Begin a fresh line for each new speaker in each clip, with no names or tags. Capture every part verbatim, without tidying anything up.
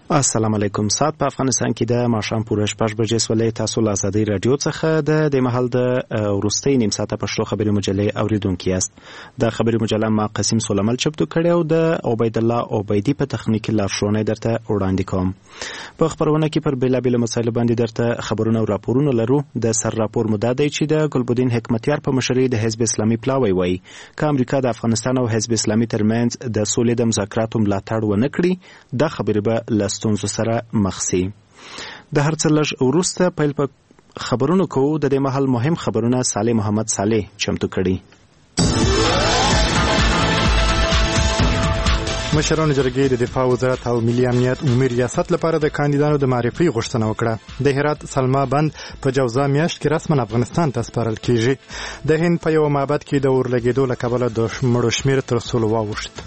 السلام علیکم. سات په افغانستان کې د ماښام پوره شپږ بجې سولې. تاسو له ازادۍ رادیو څخه د د محل د وروستۍ نیم ساعته پښتو خبري مجلې اوریدونکي یاست. د خبري مجله ما قسم سولمل چپتو کړی او د عبید الله عبیدی په تخنیکی لارښوونه درته وړاندې کوم. په خبرونه کې پر بیلابیل مسایلو باندې درته خبرونه او راپورونه لرو. د سر راپور مدعا دی چې د ګلبدین حکمتیار په مشرۍ د حزب اسلامي پلاوی وایي که امریکا د افغانستان او حزب اسلامي ترمنځ د سولې د مذاکراتو ملاتړ ونه کړي دا خبرې به له ستونزو سره مخ شي. د هر څه لږ وروسته پیل په خبرونو کوو. د دې مهال مهم خبرونه صالح محمد صالح چمتو کړي.
مشرانو جرګې د دفاع وزارت او ملي امنیت عمومي ریاست لپاره د کاندیدانو د معرفي غوښتنه وکړه. د هرات سلما بند په جوزا میاشت کې رسما افغانستان ته سپارل کیږي. د هند په یو معبد کې د اورلګېدو له کبله د مړو شمېر تر سلو واوښت.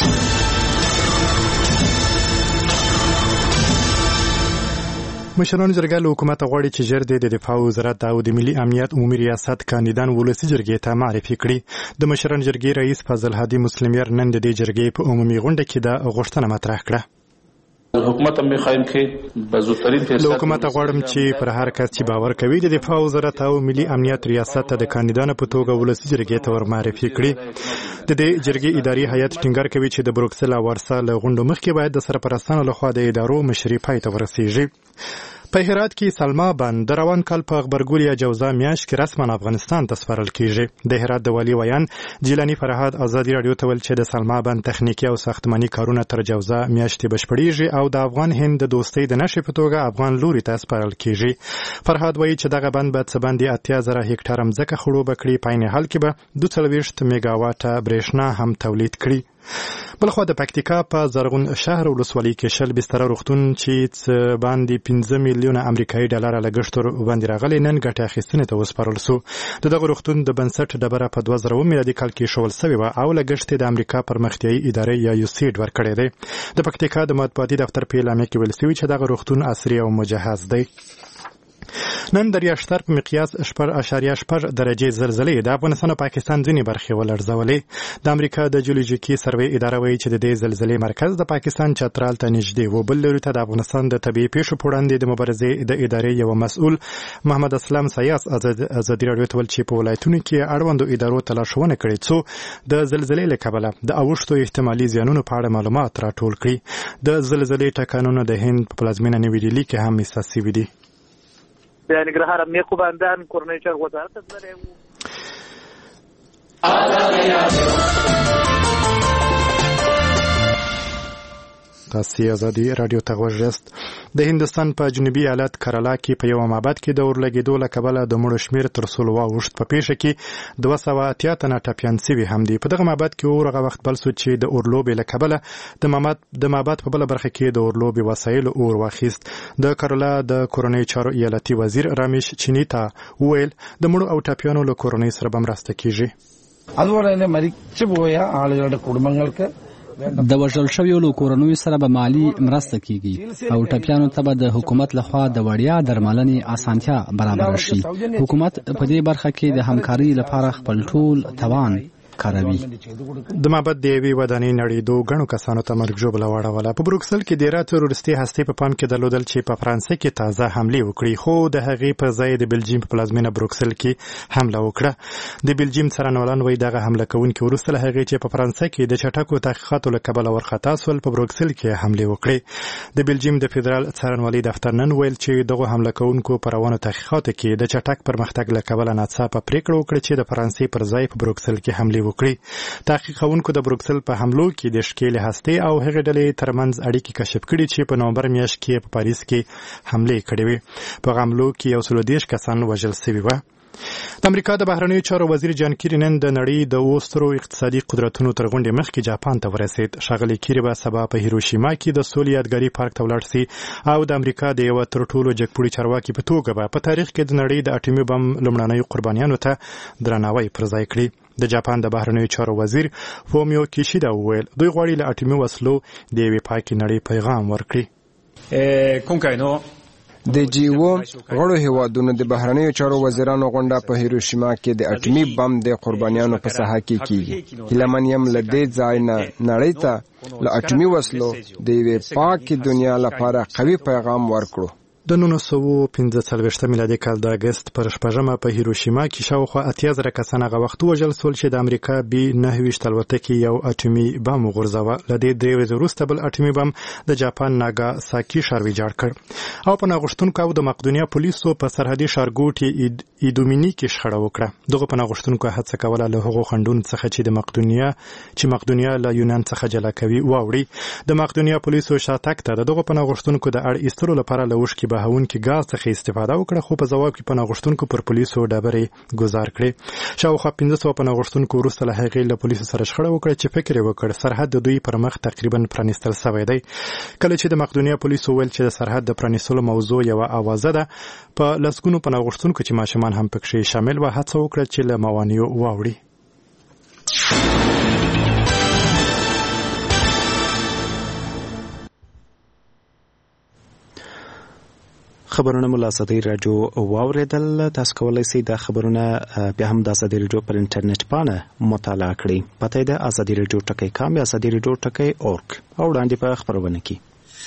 مشرانو جرګه له حکومت غواړي چې ژر د دفاع وزارت او د ملي امنیت عمومي ریاست کاندیدان ولسي جرګې ته معرفي کړي. د مشرانو جرګې رئیس فضل هادي مسلمیار نن د دې جرګې په عمومي غونډه کې د غوښتنه مطرح کړه.
حکومت هم میخوایم که به زودترین
فیصله له حکومت غواړم چې پر هر کس چې باور کوي د دفاع وزارت او ملي امنیت ریاست ته د کاندیدانو په توګه ولسي جرګې ته ور معرفي کړي. د دې جرګې اداري هیئت ټینګار کوي چې د بروکسل او ورسا له غونډو مخکې باید د سرپرستانو لخوا د ادارو مشري پای ته ورسیږي. په هرات کې سلما بند د روان کال په غبرګول یا جوزا میاشت کې رسما افغانستان ته سپارل کیږي. د هرات د والي ویان جیلانی فرهاد ازادي رادیو ته ویل چې د سلما بند تخنیکی او ساختماني کارونه تر جوزا میاشتې بشپړیږي او د افغان هند د دوستۍ د نشې په توګه افغان لوري ته سپارل کیږي. فرهاد وایي چې دغه بند به څه باندې اتیا زره هکټار ځمکه خړوبه کړي. په عین حال کې به دوه څلوېښت میګاواټه برېښنا هم تولید کړي. بلخوا د پکتیکا په زرغون شهر ولسوالۍ کې شل بستره روغتون چې باندې پنځه میلیونه امریکایي ډالر لګښت باندې راغلی نن ګټه اخیستنې ته وسپارل سو. د دغه روغتون د بنسټ ډبره په دوه زره میلادي کال کې ایښودل سوې وه او لګښت د امریکا پرمختیایي ادارې یا یوسیډ ورکړی دی. د پکتیکا د مطبوعاتي دفتر په اعلامیه کې ویل سوي چې دغه روغتون عصري او مجهز دی. نن د ریاشتر په مقیاس شپږ اعشاریه شپږ درجې زلزلې د افغانستان او پاکستان ځینې برخې ولړزولې. د امریکا د جیولوژیکي سروې اداره وایي چې د دې زلزلې مرکز د پاکستان چترال ته نږدې و. بل لوري ته د افغانستان د طبیعي پیښو په وړاندې د مبارزې د ادارې یو مسؤل محمد اسلام سیاس ازادي رادیو ته ویل چې په ولایتونو کې اړوندو ادارو ته لارښوونه کړې څو د زلزلې له کبله د اوښتو احتمالي زیانونو په اړه معلومات راټول کړي. د زلزلې ټکانونه د هند په پلازمینه نیو ډیلي کې هم احساس شوي دي.
د نګرهار امنیه قوماندان کورنۍ چارو وزارت سره
تاسو ازادي رادیو ته غوږ یاست. د هندستان په جنوبي ایالت کرالا کې په یو معبد کې د اورلګېدو له کبله د مړو شمېر تر سلو واوښت. په پیښه کې دوه سوه اتیا تنه ټپیان سوي هم دي. په دغه معبد کې اور هغه وخت بل سو چې د اورلوبې له کبله د معبد د معبد په بله برخه کې د اورلوبې وسایلو اور واخیست. د کرالا د کورنۍ چارو ایالتي وزیر رمیش چینیتا وویل د مړو او ټپیانو له کورنۍ سره به مرسته کیږي.
د وژل شویو له کورنیو سره به مالي مرسته کیږي او ټپیانو ته به د حکومت لخوا د وړیا درملنې اسانتیا برابر شي. حکومت په دې برخه کې د همکارۍ لپاره خپل ټول توان کاروي.
د معبد د یوې ودانۍ نړېدو ګڼو کسانو ته مرګ ژوبله واړوله. په بروکسل کې ډیره تروریستي هستې په پام کې درلودل چې په فرانسه کې تازه حملې وکړي خو د هغې پر ځای د بلجیم په پلازمینه بروکسل کې حمله وکړه. د بلجیم څارنوالان وایي دغه حمله کوونکي وروسته له هغې چې په فرانسه کې د چټکو تحقیقاتو له کبله ورخطا سول په بروکسل کې حملې وکړې. د بلجیم د فدرال څارنوالۍ دفتر نن ویل چې دغه حمله کوونکو په روانو تحقیقاتو کې د چټک پرمختګ له کبله ناڅاپه پریکړه وکړه چې د فرانسې پر ځای په بروکسل کې حملې وکړي. تحقیق کوونکو د بروکسل په حملو کې د ښکېلې هستې او هغې ډلې ترمنځ اړیکې کشف کړي چې په نومبر میاشت کې په پاریس کې حملې کړې وې. په حملو کې یو سل دېرش کسان وژل سوي وه. د امریکا د بهرنیو چارو وزیر جان کیری نن د نړۍ د اوو سترو اقتصادي قدرتونو تر غونډې مخکې جاپان ته ورسېد. ښاغلی کیری به سبا په هیروشیما کې د سولې یادګاري پارک ته ولاړ سي او د امریکا د یوه تر ټولو جګپوړي چارواکي په توګه به په تاریخ کې د نړۍ د اټومي بم لومړنیو قربانیانو ته درناوی پرځای کړي. د جاپان د بهرنیو چارو وزیر فومیو کیشیدا وویل دوی غواړي له اټومي وسلو د یوې پاکې نړۍ پیغام ورکړي.
د جی او غړو هیوادونو د بهرنیو چارو وزیرانو غونډه په هیروشیما کې د اټومي بم د قربانیانو په ساحه کې کیږي. هیله یم له دې ځای نه نړۍ ته له اټومي وسلو د یوې پاکې دنیا لپاره قوي پیغام ورکړو.
د نولس سوه پنځه څلوېښتم میلادي کال د اګست پر شپږمه په هیروشیما کې شاوخوا اتیا زره کسان هغه وخت وژل سول چې د امریکا بي نهه ویشت الوتکې یو اټومي بم وغورځاوه. له دې درې ورځې وروسته بل اټومي بم د جاپان ناګاساکي ښار ویجاړ کړ او په ناغوښتونکو او د مقدونیا پولیسو په سرحدي ښارګوټي ایدومیني کې شخړه وکړه. دغه په ناغوښتونکو هڅه کوله له هغو خنډونو څخه چې د مقدونیا چې مقدونیا له یونان څخه جلا کوي واوړي. د مقدونیا پولیسو شاتګ ته د دغه په ناغوښتونکو د اړ ایستلو لپاره له اوښکې بهون کې ګاز څخه استفاده وکړه، خو په ځواب کې په ناغوښتونکو پر پولیسو ډبرې ګزار کړې. شاوخوا پنځه سوه په ناغوښتونکو وروسته له هغې له پولیسو سره شخړه وکړه چې فکر یې وکړ سرحد د دوی پر مخ تقریبا پرانیستل سوی دی. کله چې د مقدونیا پولیسو ویل چې د سرحد د پرانیستلو موضوع یوه اوازه ده، په لسګونو په ناغوښتونکو چې ماشومان هم پکښې شامل وه هڅه وکړه چې له موانعو واوړي.
خبرونه مو له ازادۍ راډیو واورېدل. تاسو کولی شئ دا خبرونه بیا هم د ازادۍ راډیو پر انټرنیټ باندې مطالعه کړئ. پته یې ده ازادۍ راډیو ټکی کام یا ازادۍ راډیو ټکی اورګ او وړاندې په خبرونه کې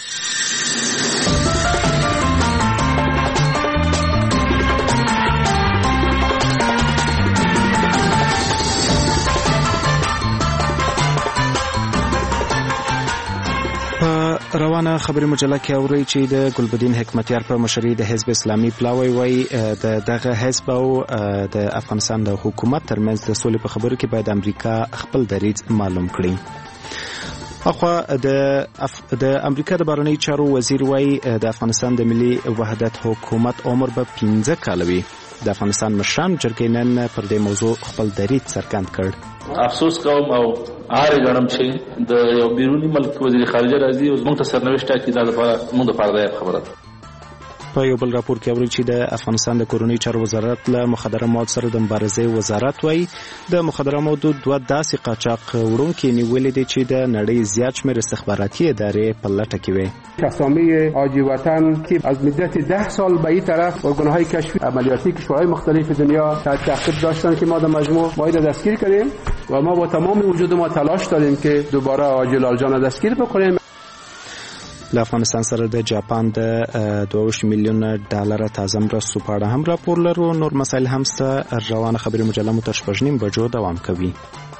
روانه خبري مجله کې اوري چې د ګلبدین حکمتیار په مشرۍ د حزب اسلامي پلاوی وای د دغه حزب او د افغانستان د حکومت ترمنځ د سولې په خبرو کې باید امریکا خپل دریځ معلوم کړي. اخوا د د امریکا د بهرنیو چارو وزیر وای د افغانستان د ملي وحدت حکومت عمر به پنځه کاله وي. د افغانستان مشران جرګې نن پر دې موضوع خپل دریځ څرګند کړ.
افسوس کوم او آره غواړم چې د یو بیرونی ملک وزیر خارجه راځي او موږ ته سرنوشت ټاکي دا لپاره موږ د پاره خبره ده.
په یو بل راپور کې اوري چې د افغانستان د کورنۍ چارو وزارت له مخدره موادو سره د مبارزې وزارت وایي د مخدره موادو دوه داسې قاچاق وړونکي نیولې دي چې د نړۍ زیات شمېر استخباراتي ادارې په لټه کې وي.
کسامه آجی وطن که از مدت ده سال به این طرف ارگانهای کشفی عملیاتی کشورهای مختلف دنیا تحت تعقیب داشتن که ما در مجموع باید دستگیر کنیم و ما با تمام وجود ما تلاش داریم که دوباره آجی لالجان دستگیر بکنیم.
له افغانستان سره د جاپان د دوه میلیون ډالر تازه مرستو په اړه هم راپور لرو. نور مسایل هم سته. روانه خبري مجله مو تر شپږ نیم بجو دوام کوي.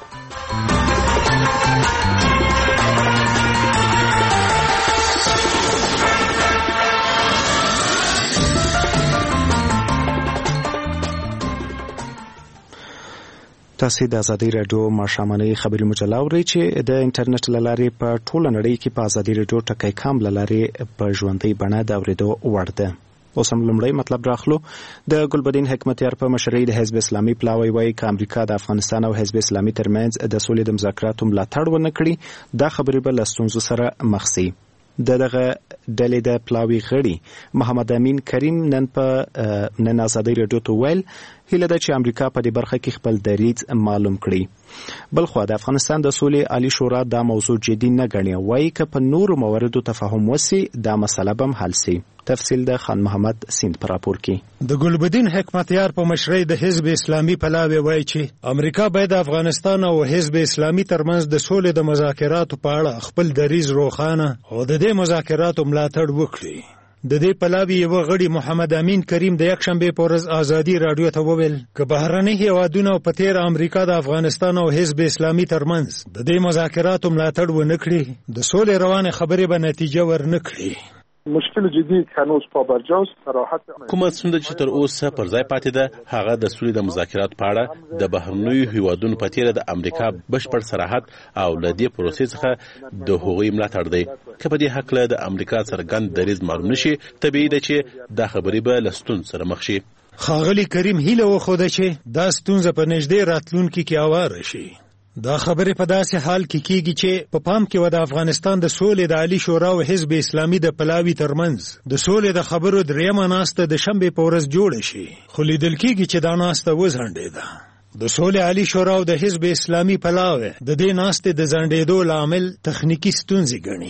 تاسو د ازادۍ راډیو ماښامنۍ خبري مجله اورئ چې د انټرنیټ له لارې په ټوله نړۍ کې په ازادۍ راډیو ټکی کام له لارې په ژوندۍ بڼه د اورېدو وړ ده. اوس هم لومړی مطلب راخلو. د ګلبدین حکمتیار په مشرۍ د حزب اسلامي پلاوی وایي که امریکا د افغانستان او حزب اسلامي ترمنځ د سولې د مذاکراتو ملاتړ ونه کړي دا خبرې به له ستونزو سره مخ شي. د دغه ډلې د پلاوی غړي محمد امین کریم نن په نن ازادۍ راډیو ته ویل هیله ده چې امریکا په دې برخه کې خپل دریځ معلوم کړي. بلخوا د افغانستان د سولې عالی شورا دا موضوع جدي نه ګڼي. وایي که په نورو مواردو تفاهم وسي دا مسله به هم حل سي. تفصیل د خان محمد سیند پر راپور کې.
د ګلبدین حکمتیار په مشرۍ د حزب اسلامي پلاوی وایي چې امریکا باید د افغانستان او حزب اسلامي ترمنځ د سولې د مذاکراتو په اړه خپل دریځ روښانه او د دې مذاکراتو ملاتړ وکړي. د دې پلاوی یو غړي محمد امین کریم د یک شنبه په ورځ ازادي رادیو ته وویل چې بهرني هیوادونه په تیر امریکا د افغانستان او حزب اسلامي ترمنځ د دې مذاکراتو ملاتړ ونه کړي د سولې روانه خبرې به نتیجه ورنکړي.
مشکل جدی که هنوز پابرجاست صراحت
کومه څنډه چې تر اوسه پر ځای پاتې ده هغه د سولې د مذاکرات په اړه د بهرنیو هیوادونو په تیر د امریکا بشپړ صراحت او ل دې پروسې څخه د هغوی ملاتړ دی. که په دې حق له د امریکا څرګند دریځ معلوم نشي طبیعي ده چې دا خبرې به له ستونزو سره مخ شي.
ښاغلي کریم هیله وښوده چې دا ستونزه په نږدې راتلونکي کې هواره شي. دا خبرې په داسې حال کې کیږي چې په پام کې و د افغانستان د سولې د عالی شورا او حزب اسلامي د پلاوی ترمنځ د سولې د خبرو دریمه ناسته د شنبې په ورځ جوړه شي. خو لیدل کیږي چې دا ناسته وځنډېده. د سولې عالی شورا او د حزب اسلامي پلاوی د دې ناستې د ځنډېدو لامل تخنیکی ستونزې ګڼي.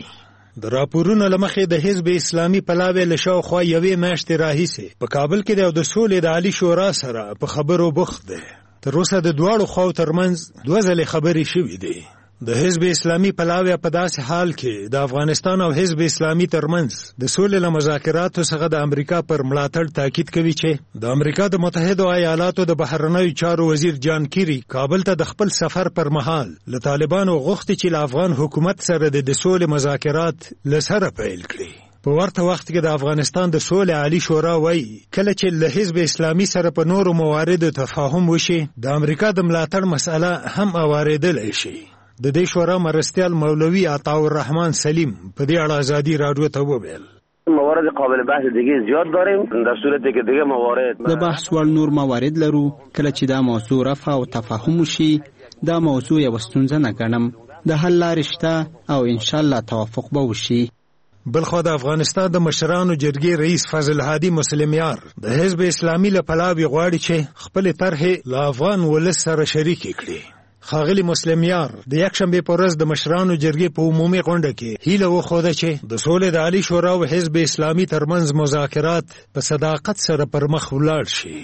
د راپورونو له مخې د حزب اسلامي پلاوی له شاوخوا یوې میاشتې راهیسې په کابل کې د سولې د عالي شورا سره په خبرو بوخت دی. تر اوسه د دواړو خواو ترمنځ دوه ځلې خبرې شوې دي. د حزب اسلامي پلاوی په داسې حال کې د افغانستان او حزب اسلامي ترمنځ د سولې له مذاکراتو څخه د امریکا پر ملاتړ تاکید کوي چې د امریکا د متحدو ایالاتو د بهرنیو چارو وزیر جان کیری کابل ته د خپل سفر پر مهال له طالبانو غوښتي چې له افغان حکومت سره د سولې مذاکرات له سره پیل کړي. په ورته وخت کې د افغانستان د سولې عالی شورا وایي کله چې له حزب اسلامي سره په نورو مواردو تفاهم وشي د امریکا د ملاتړ مسأله هم اوریدلی شي. د دې شورا مرستیال مولوی عطا الرحمن سلیم په دې اړه ازادي رادیو ته وویل
موارد قابل بحث دیگه زیاد داریم در صورتی که دیگه موارد
د بحث وړ نور موارد لرو. کله چې دا موضوع رفع او تفاهم وشي دا موضوع یو ستونزه نه ګڼم. د حل لارې شته او ان شاء الله توافق به وشي.
بلخو د افغانستان د مشرانو جرګې رئیس فضل هادي مسلمیار د حزب اسلامي له پلاوی غواړي چې خپل طرحې له افغان ولس سره شریک کړي. ښاغلي مسلمیار د یکشنبې په ورځ د مشرانو جرګې په عمومي غونډه کې هیله وښوده چې د سولې د عالي شورا او حزب اسلامي ترمنځ مذاکرات په صداقت سره پر مخ ولاړ شي.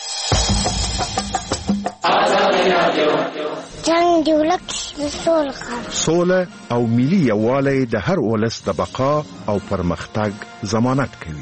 جنگ دولت سوله
سوله او ملي یووالی د هر ولس د بقا او پرمختګ ضمانت کوي.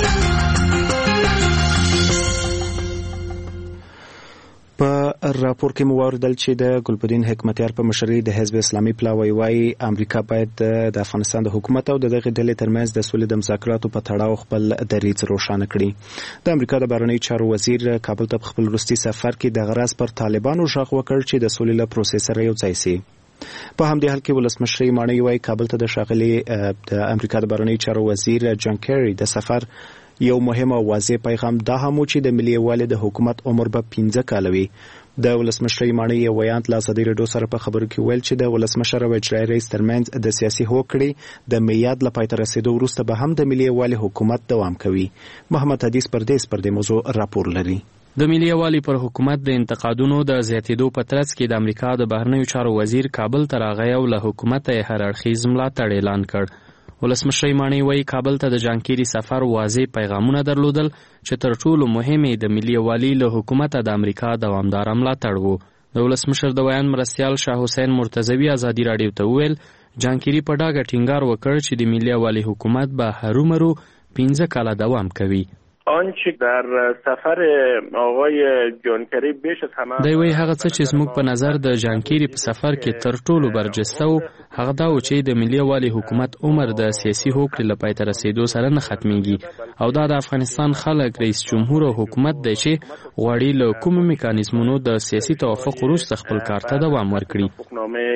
په راپور کې مو واوریدل چې د ګلبدین حکمتیار په مشرۍ د حزب اسلامي پلاوی وايي امریکا باید د افغانستان د حکومت او د دغه ډلې ترمنځ د سولې د مذاکراتو په تړاو خپل دریځ روښانه کړي. د امریکا د بهرنیو چارو وزیر کابل ته په خپل وروستي سفر کې د غرض پر طالبانو غږ وکړ چې د سولې له پروسې سره یو ځای شي. په همدې حال کې ولسمشر ماڼۍ وايي کابل ته د ښاغلي د امریکا د بهرنیو چارو وزیر جان کیری د سفر یو مهم او واضح پیغام دا هم چې د ملي یووالي د حکومت عمر به پنځه کاله وي. د ولسمشر ماڼۍ یو ویانت له ازادي راډیو سره په خبرو کې ویل چې د ولسمشر او اجرایي رئیس ترمنځ د سیاسي هوکړې د میعاد له پای ته رسیدو وروسته به هم د ملي یووالي حکومت دوام کوي. محمد حدیث پردیس پر دې موضوع راپور لري.
د ملي یووالي پر حکومت د انتقادونو د زیاتېدو په ترڅ کې د امریکا د بهرنیو چارو وزیر کابل ته راغی او له حکومت یې هر اړخیز ملاتړ اعلان کړ. ولسمشر ماڼۍ وايي کابل ته د جانکيري سفر واضح پیغامونه درلودل چې تر ټولو مهمه د ملي یووالي له حکومت د امریکا دوامدار ملاتړ وو. د ولسمشر د بیان مرستیال شاه حسین مرتضوی ازادي راډیو ته ویل جانکيري په ډاګه ټینګار وکړ چې د ملي یووالي حکومت به هرومرو پنځه کاله دوام کوي.
آنچه در سفر آقای جانکری بیش از همه
دی وی هغه څه چې زموږ په نظر د جانکری په سفر کې تر ټولو برجسته و هغه دا و چې د ملي یووالي حکومت عمر د سیاسي هوکړې له پای ته رسیدو سره نه ختمیږي او دا د افغانستان خلک رئیس جمهور او حکومت دی چې غواړي له کومو میکانیزمونو د سیاسي توافق وروسته خپل کار ته دوام ورکړي.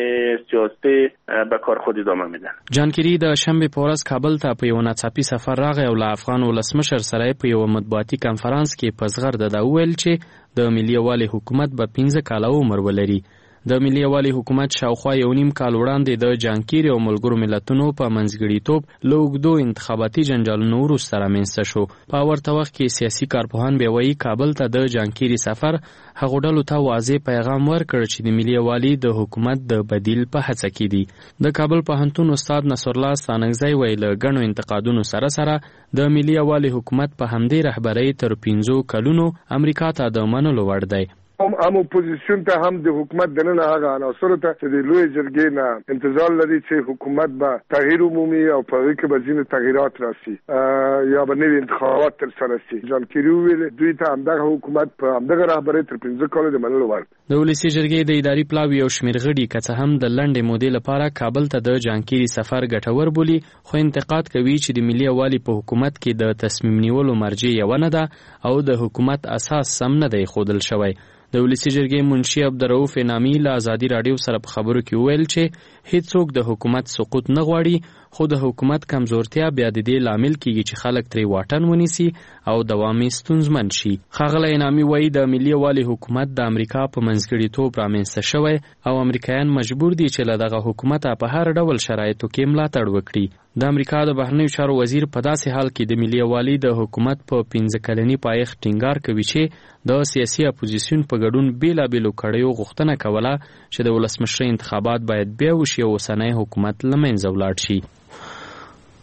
جانکری د شنبې په ورځ کابل ته په یو ناڅاپي سفر راغی او له افغان ولسمشر سره په یو مطبوعاتي کنفرانس کې په زغرده دا ویل چې د ملي یووالي حکومت به پنځه کاله عمر ولري. د ملي یووالي حکومت شاوخوا یو نیم کال وړاندې د جانکيري او ملګرو ملتونو په منځګړیتوب له اوږدو انتخاباتي جنجالونو وروسته رامنځته شو. په ورته وخت کې سیاسي کارپوهان بیا وایي کابل ته د جانکيري سفر هغو ډلو ته واضح پیغام ورکړ چې د ملي یووالي د حکومت د بدیل په هڅه کې دي. د کابل پوهنتون استاد نصرالله ستانکزی وایي له ګڼو انتقادونو سره سره د ملي یووالي حکومت په همدې رهبرۍ تر پنځو کلونو امریکا ته د منلو وړ دی.
هم اپوزیسیون ته هم د حکومت دننه هغه عناصر ته چې د لوی جرګې نه انتظار لري چې حکومت به تغییر عمومي او په هغه کې به ځینې تغییرات راسي یا به نوي انتخابات ترسره شي. جانکيري وویل دوی ته همدغه حکومت په همدغه رهبرۍ تر پنځه کاله د منلو وړ.
د ولسي جرګې د اداري پلاوي او شمېر غړي که څه هم د لنډې مودې لپاره کابل ته د جانکيري سفر ګټور بولي خو انتقاد کوي چې د ملي یووالي په حکومت کې د تصمیم نیولو مرجع یوه نه ده او د حکومت اساس سم نه دی ښودل شوی. د ولسي جرګې منشي عبدالرؤف انعامي له ازادي راډیو سره په خبرو کې وویل چې هیڅوک د حکومت سقوط نه غواړي خو د حکومت کمزورتیا بیا د دې لامل کیږي چې خلک ترې واټن ونیسي او دوام یې ستونزمن شي. ښاغلی انعامي وایي د ملي یووالي حکومت د امریکا په منځګړیتوب رامنځته شوی او امریکایان مجبور دي چې له دغه حکومته په هر ډول شرایطو کې ملاتړ وکړي. د امریکا د بهرنیو چارو وزیر په داسې حال کې د ملي یووالي د حکومت په پنځه کلني پایښت ټینګار کوي چې د سیاسي اپوزیسیون په ګډون بیلابیلو کړیو غوښتنه کوله چې د ولسمشر انتخابات باید بیا وشي او اوسنی حکومت له منځه ولاړ شي.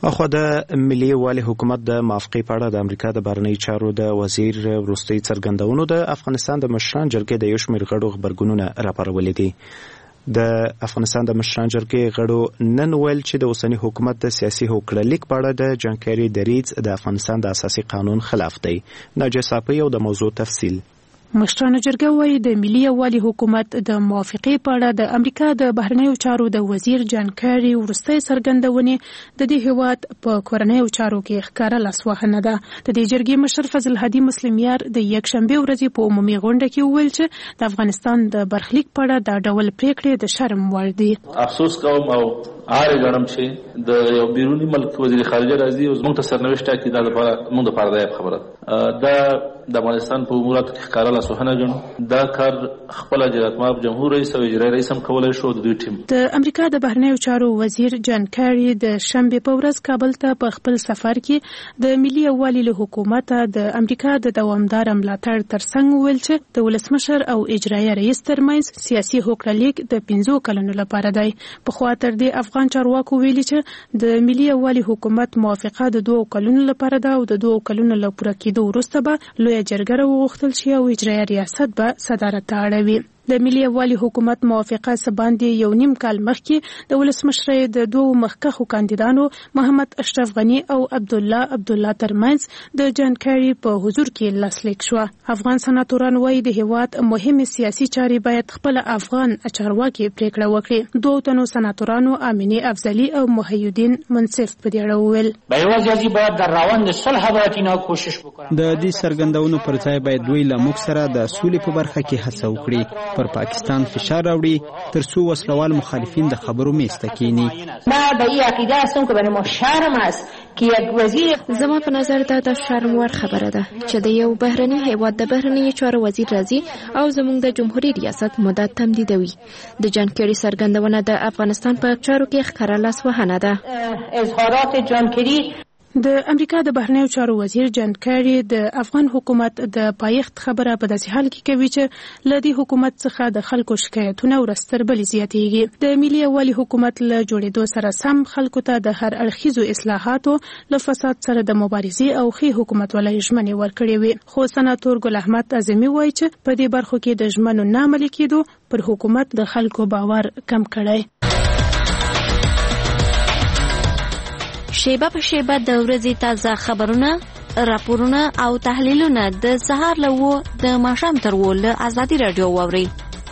اخو د ملي والي حکومت د موافقې په اړه د امریکا د بهرنیو چارو د وزیر وروستي څرګندونو د افغانستان د مشران جرګې د یو شمېر غړو غبرګونونه راپارولي دي. د افغانستان د مشران جرګې غړو نن ویل چې د اوسنی حکومت د سیاسي هوکړلیک په اړه د جانکاري دریځ د افغانستان د اساسي قانون خلاف دی. ناجیه صافی او د موضوع تفصیل.
مشرانو جرګه وايي د ملي والي حکومت د موافقې په اړه د امریکا د بهرنیو چارو د وزیر جانکاري وروستۍ څرګندونې د دې هیواد په کورنیو چارو کې ښکاره لاسوهنه ده. د دې جرګې مشر فضل هادي مسلمیار د یکشنبه ورځې په عمومي غونډه کې وویل چې د افغانستان د برخلیک په اړه دا ډول پریکړې د شرم وړ دي.
افسوس کوم او آره غنم چې د یو بیرونی ملک وزیر خارجه راځي او زموږ ته سرنوشت کې د لپاره موږ د پاره خبره دا د افغانستان په اموراتو کې ښکاره لاسوهنه ګڼو. دا کار خپل جلالتمآب جمهور رئیس او اجرایي رئیس هم کولای شو. د دوی ټیم
د امریکا د بهرنیو چارو وزیر جان کاری د شنبه په ورځ کابل ته په خپل سفر کې د ملي والي له حکومت د امریکا د دوامدار ملاتړ ترڅنګ ویل چې د ولسمشر او اجرایي رئیس ترمنځ سیاسي هوکړلیک د پنځو کلونو لپاره دی. په خوا تر دې افغان چارواکو ویلي چې د ملي والي حکومت موافقه د دوه کلونو لپاره ده او د دوه کلونو لپاره پوره کېدو وروسته به لوی جرګه وغوښتل شي او اجرایي ریاست به صدارت اړوي. د ملي والي حکومت موافقه سباندې یو نیم کال مخکې د ولسمشر د دوه مخکښو کاندیدانو محمد اشرف غنی او عبد الله عبد الله ترمنځ د جانکاري په حضور کې لاسلیک شو. افغان سناتوران وايي د هیواد مهمه سیاسي چارې باید خپل افغان چارواکي پریکړه وکړي. دوه تنو سناتورانو امینه افضلی او محی الدین منصف په دې اړه وویل
به یوازې باید در روند صلح باید اینا کوشش وکړي.
د دې سرګندونو پر ځای باید دوی له موږ سره د سولې په برخه کې هڅه وکړي، پر پاکستان فشار راوړي ترڅو وسلوال مخالفین د خبرو میز ته کینی.
ما به این عقیده هستم که برای ما شرم است که یک وزیر
زما په نظر دا د شرم وړ خبره ده چې د یو بهرني هیواد د بهرنی چارو وزیر راځي او زموږ د جمهوریت ریاست مدت تمدیدوي. د جان کری سرګندونه د افغانستان په چارو کې ښکاره لاسوهنه ده.
اظهارات جان کری
د امریکا د بهرنیو چارو وزیر جان کاری د افغان حکومت د پایښت خبره په داسې حال کې کوي چې له دې حکومت څخه د خلکو شکایتونه ورستر بلې زیاتېږي. د ملي والي حکومت له جوړېدو سره سم خلکو ته د هر اړخیزو اصلاحاتو له فساد سره د مبارزې او ښې حکومت ولای ژمنې ورکړې وي. خو سناتور ګل احمد اعظمي وایي چې په دې برخو کې د ژمنو نه عملي کېدو پر حکومت د خلکو باور کم کړی.
شیبه په شیبه د ورځې تازه خبرونه، راپورونه او تحلیلونه د سهار له وو د ماښام تر وو له ازادي رادیو واورئ.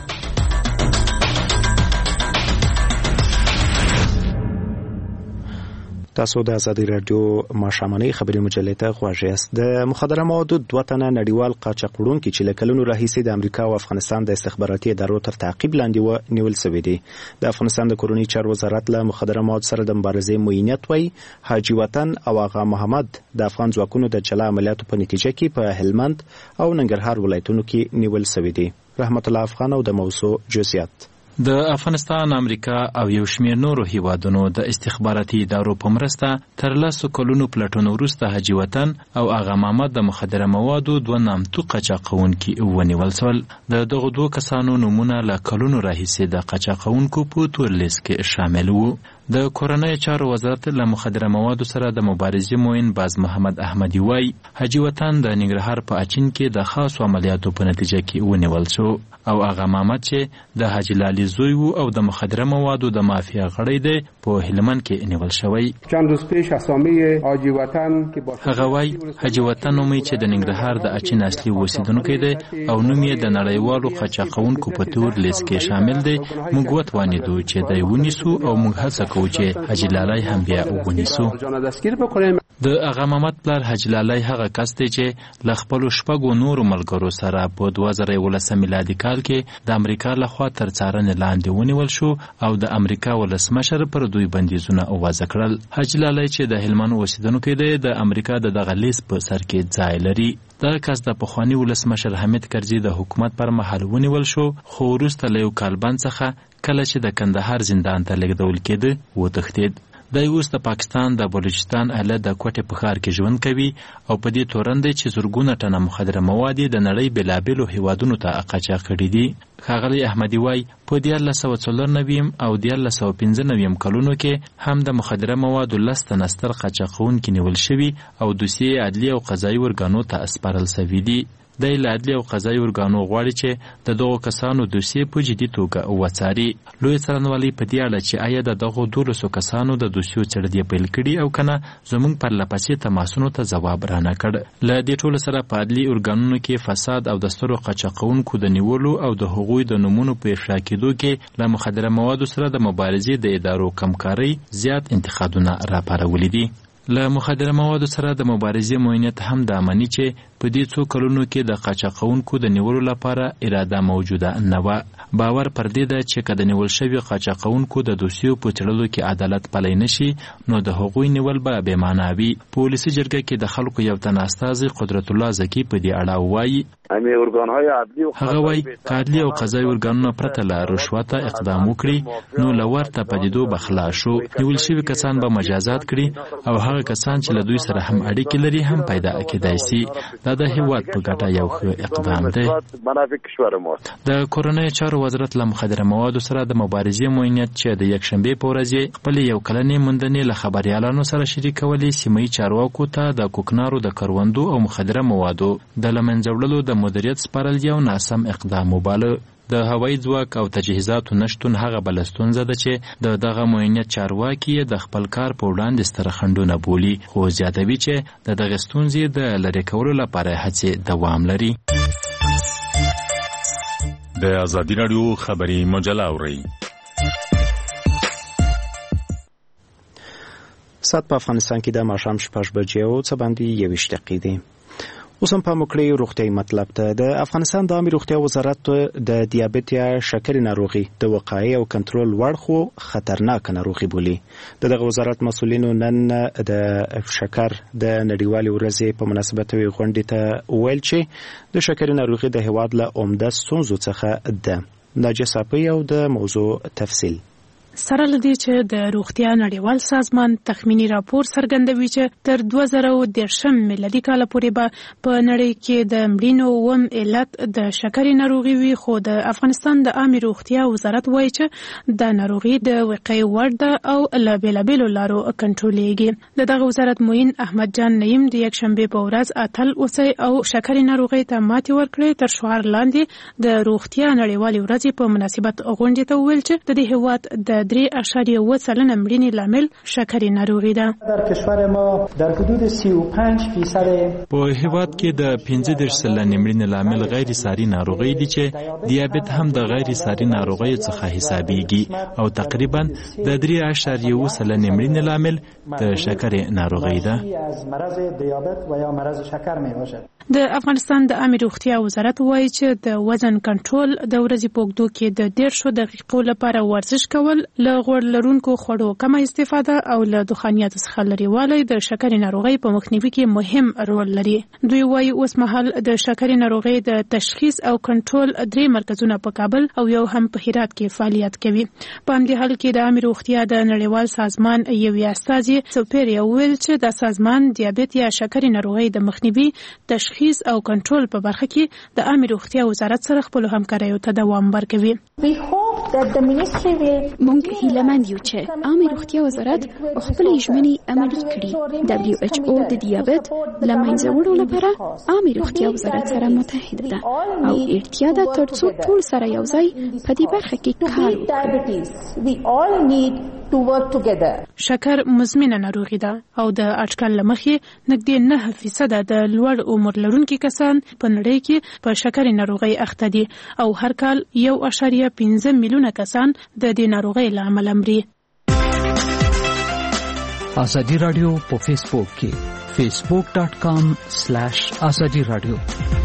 تاسو د ازادي رادیو ماښامنۍ خبري مجلې ته غوږ یاست. د مخدره موادو دوه تنه نړیوال قاچاقوونکي چې له کلونو راهیسې د امریکا او افغانستان د استخباراتي ادارو تر تعقیب لاندې و نیول شوي دي. د افغانستان د کورنۍ چارو وزارت له مخدره موادو سره د مبارزې معینت وایي حاجي وطن او آغا محمد د افغان ځواکونو د جلا عملیاتو په نتیجه کې په هلمند او ننګرهار ولایتونو کې نیول شوي دي. رحمت الله افغان او د موضوع جزئیات.
د افغانستان، امریکا او یو شمېر نورو هیوادونو د استخباراتي ادارو په مرسته تر لسو کلونو پلټنو وروسته حاجي وطن او آغا محمد د مخدره موادو دوه نامتو قاچاقونکي ونیول شول. د دغو دوه کسانو نومونه له کلونو راهیسې د قاچاقونکو په تور لیست کې شامل وو. د کورنۍ چارو وزارت له مخدره موادو سره د مبارزې موین باز محمد احمدي وای حاجي وطن د ننګرهار په اچین کې د خاصو عملیاتو په نتیجه کې ونیول شو او آغا محمد چې د حاجي لالي زوی وو او د مخدره موادو د مافیا غړی دی په هلمند کې نیول شوی.
چند روز پیش اسامی حاجي وطن کې
هغه وای حاجي وطن نومي چې د ننګرهار د اچین اصلي اوسیدونکی دی او نوم یې د نړیوالو قاچاقونکو په تور لیست کې شامل دی. موږ وتوانیدو چې دی ونیسو او موږ هڅه کوو چې حاجي لالي هم بیا ونیسو. د آغا محمد پلار حاجي لالي هغه کس دی چې له خپلو شپږو نورو ملګرو سره په دوه زره یولسم میلادي کال کې د امریکا لخوا تر څارنې لاندې ونیول شو او د امریکا ولسمشر پر دوی بندیزونه وضع کړل. حاجي لالي چې د هلمند اوسیدونکی دی د امریکا د دغه لیست په سر کې ځای لري. دا کس د پخواني ولسمشر حامد کرزي د حکومت پر مهال ونیول شو خو وروسته له یو کال بند څخه کله چې د کندهار زندان ته لیږدول کېده وتښتېد. د اوس د پاکستان د بلوچستان اله د کوټې په ښار کې ژوند کوي او په دې تورن دی چې زرګونه ټنه مخدره مواد د نړۍ بېلابېلو هیوادونو ته قاچاق کړي دي. ښاغلی احمدي وایي په دیارلس سوه څلور نویم او دیارلس سوه پنځه نویم کلونو کې هم د مخدره موادو لس تنه ستر قاچاقونکي نیول شوي او دوسیې عدلي او قضایي ارګانو ته سپارل سوي دي. دی له عدلي او قضایي ارګانو غواړي چې د دغو کسانو دوسیې په جدي توګه وڅاري. لوی څارنوالۍ په دې اړه چې آیا د دغو دولسو کسانو د دوسیو څېړل یې پیل کړي او که نه زموږ پرلهپسې تماسونو ته ځواب رانه کړ. له دې ټولو سره په عدلي ارګانونو کې فساد او د سترو قاچاقونکو د نیولو او د هغوی د نومونو په افشا کېدو کې له مخدره موادو سره د مبارزې د ادارو کمکارۍ زیات انتقادونه راپارولي دي. له مخدره موادو سره د مبارزې معینیت هم دا مني چې په دې څو کلونو کې د قاچاقونکو د نیولو لپاره اراده موجوده نه وه. باور پر دې ده چې که د نیول شوي قاچاقونکو د دوسیو په څېړلو کې عدالت پلی نه شي نو د هغوی نیول به بېمعنا وي. په ولسي جرګه کې د خلکو یو تن استازی قدرت الله زکي په دې اړه وایي. هغه وایي که عدلي او قضایي ارګانونه پرته له رشوته اقدام وکړي نو له ورته پدیدو به خلاص شو. نیول شوي کسان به مجازات کړي او هغه کسان چې له دوی سره هم اړیکې لري هم پیدا کېدای سي. دا د هېواد په ګټه یو ښه اقدام دی. د کورنیو چارو وزارت له مخدره موادو سره د مبارزې معینیت چې د یکشنبې په ورځ یې خپلې یو کلنې موندنې له خبریالانو سره شریکولې سیمهیي چارواکو ته د کوکنارو د کروندو او مخدره موادو د له منځه وړلو د مدیریت سپارل یو ناسم اقدام وباله. د هوایي ځواک او تجهیزاتو نشتون هغه بله ستونزه ده چې د دغه معینیت چارواکي د خپل کار په وړاندې ستره خنډونه بولي، خو زیاتوي چې د دغه ستونزې د لرې کولو لپاره هڅې دوام لري.
د ازادي راډیو خبري مجله اورئ.
ساعت په افغانستان کې د ماښام شپږ بجې او څه باندې یوویشت دقیقې دي. اوس هم پام وکړئ روغتیایي مطلب ته. د افغانستان د عامې روغتیا وزارت د دیابت یا شکرې ناروغي د وقایې او کنټرول وړ خو خطرناکه ناروغي بولي. د دغه وزارت مسؤلینو نن د شکر د نړیوالې ورځې په مناسبت یوې غونډې ته وویل چې د شکرې ناروغي د هېواد له عمده ستونزو څخه ده. ناجیه صافی او د موضوع تفصیل.
سره لدی چې د روغتیا نړیوال سازمان تخمینی راپور څرګندوي چې تر دوه زره دېرشم میلادي کال پورې به په نړۍ کې د مړینو اووم علت د شکرې ناروغي وي، خو د افغانستان د عامې روغتیا وزارت وایي چې د ناروغي د وقایې وړ ده او له بېلابېلو لارو کنټرولېږي. د دغه وزارت معین احمد جان نعیم د یکشنبې په ورځ اتل اوسئ او شکرې ناروغۍ ته ماتې ورکړې تر شعار لاندې د روغتیا نړیوالې ورځې په مناسبت غونډې ته وویل چې د دې هېواد د درې اشاریه اوه سلنه مړینې لامل شکرې ناروغي ده.
در کشور ما در حدود سی و پنج فیصد
په هیواد کې د پنځه دېرش سلنې مړینې لامل غیر ساري ناروغي دي چې دیابت هم د غیر ساري ناروغیو څخه حسابېږي او تقریبا د درې اشاریه اوه سلنې مړینې لامل د شکرې ناروغي ده.
د افغانستان د عامې روغتیا وزارت وایي چې د وزن کنټرول د ورځې په اوږدو کې د دېرشو دقیقو لپاره ورزش کول، له غوړ لرونکو خوړو کمه استفاده او له دخانیاتو څخه لرېوالی د شکرې ناروغۍ په مخنیوي کې مهم رول لري. دوی وایي اوس مهال د شکرې ناروغۍ د تشخیص او کنټرول درې مرکزونه په کابل او یو هم په هرات کې فعالیت کوي. په همدې حال کې د عامې روغتیا د نړیوال سازمان یوې استازي سوپیریا وویل چې د سازمان دیابت یا شکرې ناروغۍ د مخنیوي، تشخیص او کنټرول په برخه کې د عامې روغتیا وزارت سره خپلو همکاریو ته دوام ورکوي.
مونږ هیلهمند یو چې عامې روغتیا وزارت خپلې ژمنې عملي کړي. دبلیو ایچ او د دیابت له منځه وړلو لپاره عامې روغتیا وزارت سره متحده ده او اړتیا ده تر څو ټول سره یو ځای په دې برخه کې کار وکړو.
شکر مزمنه ناروغي ده او د اټکل له مخې نږدې نه فیصده د لوړ عمر لرونکي کسان په نړۍ کې په شکرې ناروغۍ اخته دي او هر کال یو اشاریه پنځه میلیونه کسان د دې ناروغۍ له امله مري.
ازادي راډیو په فیسبوک کې فیسبوک ډاټ کام سلیش ازادي راډیو.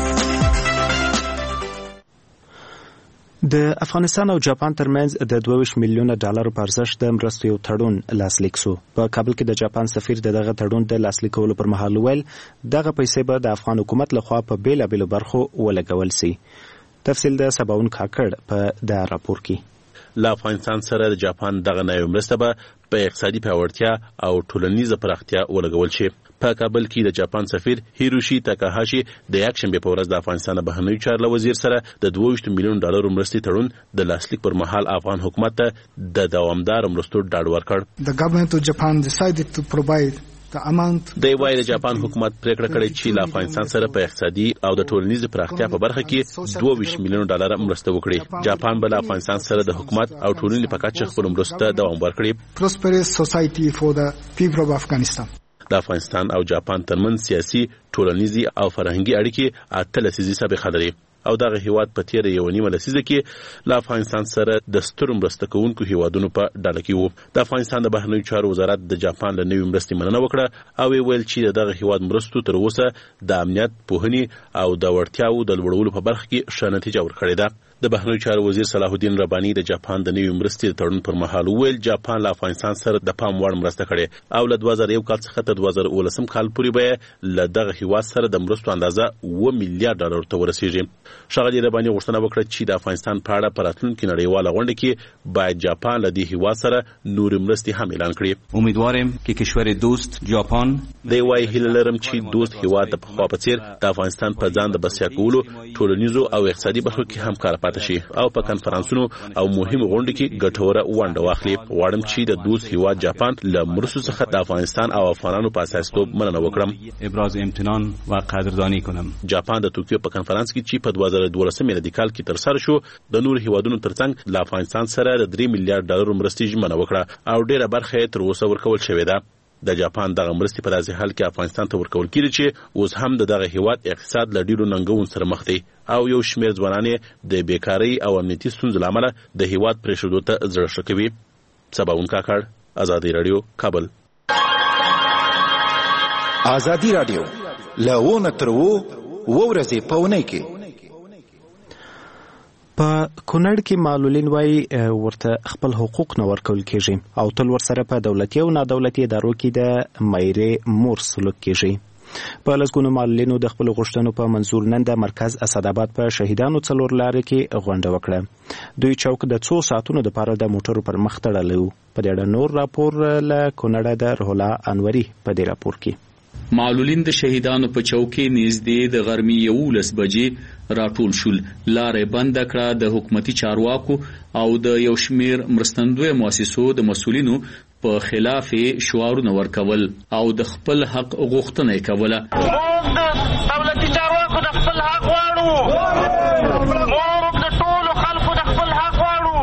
د افغانستان او جاپان ترمنځ د دوه ویشت میلیونه ډالرو په ارزښت د مرستو یو تړون لاسلیک شو. په کابل کې د جاپان سفیر د دغه تړون د لاسلیکولو پر مهال ویل دغه پیسې به د افغان حکومت لخوا په بیلابېلو برخو ولګول سي. تفصیل د سباون کاکړ په دا راپور کې.
له افغانستان سره د جاپان دغه نوې مرسته به په اقتصادي پیاوړتیا او ټولنیزه پراختیا ولګول شي. په کابل کې د جاپان سفیر هیروشي تاکاهاشي د یک شنبه په ورځ د افغانستان بهرنیو چارو وزیر سره د دوه ویشت میلیون ډالر مرستې تړون د لاسلیک پر مهال افغان حکومت ته د دوامدار مرستو ډاډ ورکړ.
The government of Japan decided to provide
د وای د جاپان حکومت پریکړه کړې چې له افغانستان سره په اقتصادي او د ټولنیزې پراختیا په برخه کې دوه ویشت میلیون ډالر مرسته وکړي. جاپان به له افغانستان سره د حکومت او ټولنې په کچه خپل مرسته دوام ورکړي.
Prosperous society for the people of Afghanistan.
د افغانستان او جاپان ترمنځ سیاسي، ټولنیزي او فرهنګي اړیکې اته لسیزې سابقه لري او دغه هیواد په تیر یو نیمه لسیزه کې له افغانستان سره د سترو مرسته کوونکو هیوادونو په ډله کې وو. د افغانستان د بهرنیو چارو وزارت د جاپان له نوې مرستې مننه وکړه او ویل چې دغه هیواد مرستو تر اوسه د امنیت، پوهنې او د وړتیاو د لوړولو په برخه کې ښه نتیجه ورکړې ده. د بهرنیو چارو وزیر صلاح الدین رباني د جاپان د نوې مرستې د تړون پر مهال ویل جاپان له افغانستان سره د پام وړ مرسته کړې او له دوه زره یو کال څخه تر دوه زره اوولسم کال پورې به له دغه هیواد سره د مرستو اندازه اوه میلیارډ ډالر ته ورسیږي. ښاغلي رباني غوښتنه وکړه چې د افغانستان په اړه په راتلونکي نړیواله غونډه کې باید جاپان له دې هیواد سره نورې مرستې هم اعلان کړي.
امیدوارم که کشور دوست جاپان
دی وایي هیله لرم چې دوست هیواد د پخوا په څیر د افغانستان په ځان د بسیا کولو، ټولنیزو او اقتصادي برخو کې همکاره پاتې شي او په کنفرانسونو او مهم غونډو کې ګټوره ونډه واخلي. غواړم چې د دوست هیواد جاپان له مرستو څخه د افغانستان او افغانانو په اساسیتوب مننه وکړم.
ابراز امتنان و قدردانی کنم.
جاپان د توکیو په کنفرانس کې چې په دوه زره دولسم میلادي کال کې ترسره شو د نور هیوادونو ترڅنګ له افغانستان سره د درې میلیارډ ډالر مرستې ژمنه وکړه او ډیره برخه یې تر اوسه ورکول شوې ده. د جاپان دغه مرستې په داسې حال کې افغانستان ته ورکول کیږي چې اوس هم د دغه هیواد اقتصاد له ډیرو ننګونو سره مخ دی او یو شمېر ځوانان د بیکارۍ او امنیتي ستونزو له امله د هیواد پرېښودو ته زړه ښه کوي. سباوون کاکړ، ازادي راډیو، کابل.
ازادي راډیو له ونه تر وو ورځې په اونۍ کې
په کونړ کې معلولین وای ورته خپل حقوق نه ورکول کېږي او تل ورسره په دولتي او نادولتي ادارو کې د مایرې مور سلوک کېږي. په لسګونو معلولینو د خپل غوښتنو په منظور نن د مرکز اسداباد په شهیدانو څلور لارې کې غونډه وکړه. دوی چوک د څو ساعتونو لپاره د موټرو پر مخ تړلی و. په دې اړه نور راپور له کونړه د روح الله انوري په دې راپور کې.
معلولین د شهیدانو په چوک کې نږدې د غرمې یولس بجې راټول شول. لارې بنده کړه. د حکومتي چارواکو او د یو شمېر مرستندویه مؤسسو د مسؤلینو په خلاف شعارونه ورکول او د خپل حق غوښتنه یې کوله.
موږ د دولتي چارواکو د خپل حق غواړو. موږ د ټولو خلکو د خپل حق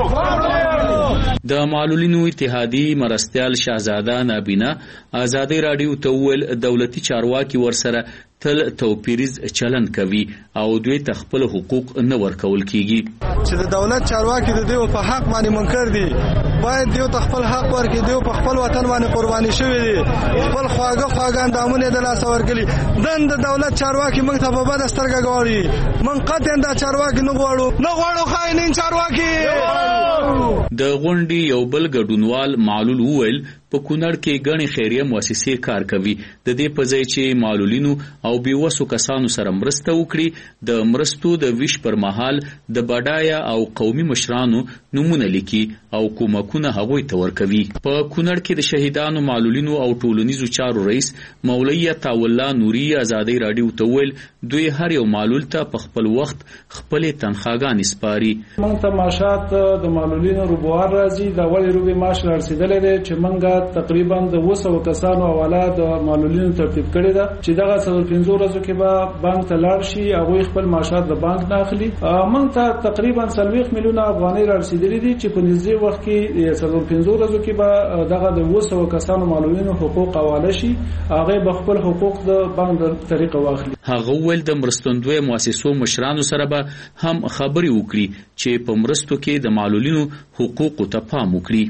غواړو.
د معلولینو اتحادیې مرستیال شهزاده نابینا ازادي راډیو ته وویل دولتي چارواکي ورسره تل توپیریز چلن کوي او دوی ته خپل حقوق نه ورکول کیږي.
چې د دولت چارواکي د دوی په حق باندې منکر دي، باید دوی ته خپل حق ورکړي. دوی په خپل وطن باندې قرباني شوي دي، خپل خواږه خواږه اندامونه د لاسه ورکړي. دن د دولت چارواکي موږ ته په بده سترګه ګوري. موږ قطعا دا چارواکي نه غواړو، نه غواړو خاینین چارواکي.
د غونډې یو بل ګډونوال معلول وویل په کونړ کې ګڼې خیریه مؤسسې کار کوي. د دې په ځای چې معلولینو او بیوسو کسانو سره مرسته وکړي، د مرستو د ویش پر مهال د بډایه او قومي مشرانو نمونه لیکي او کومکونه هغوی ته ورکوي. په کونړ کې د شهیدانو معلولینو او ټولنیزو چارو رئیس مولوي عطاالله نوري ازادي راډیو ته ویل دوی هر یو معلول ته په خپل وخت خپلې تنخواګانې سپاري.
موږ ته معاشات د معلولینو روبوار راځي. د اولې روبې معاش رسیدلی دی چې موږ تقریبا د اوه سوه کسانو حواله د معلولینو ترتیب کړې ده چې دغه څلور پنځه ورځو کې به بانک ته لاړ شي، هغوی خپل معاشات د بانک نه اخلي. موږ ته تقریبا څلوېښت میلیونه افغانۍ رارسېدلي دي چې په نږدې وخت کې څلور پنځه ورځو کې به دغه د اوه سوه کسانو معلولینو حقوق حواله شي، هغوی به خپل حقوق د بانک د طریقه واخلي.
هغه وویل د مرستندویه مؤسسو مشرانو سره به هم خبرې وکړي چې په مرستو کې د معلولینو حقوقو ته پام وکړي.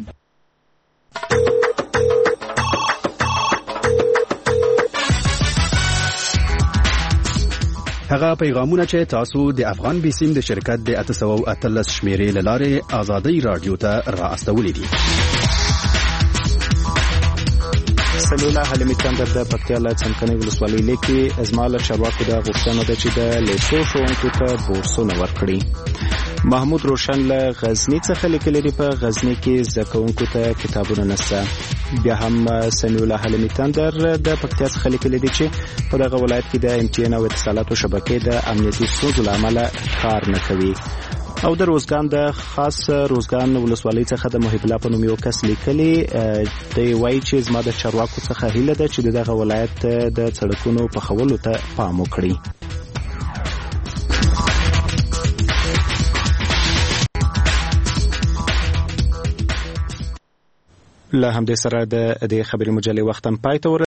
هغه پیغامونه چې تاسو د افغان بیسیم د شرکت د اته سوه او اتلس شمیرې له لارې ازادي راډیو ته را استولې دي.
سمیع الله حلیمي تندر د پکتیا له څمکنۍ ولسوالۍ لیکي زما له چارواکو د غوښتنه ده چې د لیسو ښوونکو ته بورسونه ورکړي. محمود روشن له غزني څخه لیکلي دي په غزني کې زده کوونکو ته کتابونه نشته. بیا هم سمیع الله حلیمي تندر د پکتیا څخه لیکلي دي چې په دغه ولایت کې د ام ټي ان او اتصالاتو شبکې د امنیتي ستونزو له امله کار نه کوي. او د روزګان د خاص روزګان ولسوالۍ څخه د محب الله په نوم یو کس لیکلي دی وایي چې زما د چارواکو څخه هیله ده چې دغه ولایت د سړکونو پخولو ته پام وکړي. له همدې سره د دې خبري مجلې وخت هم پای ته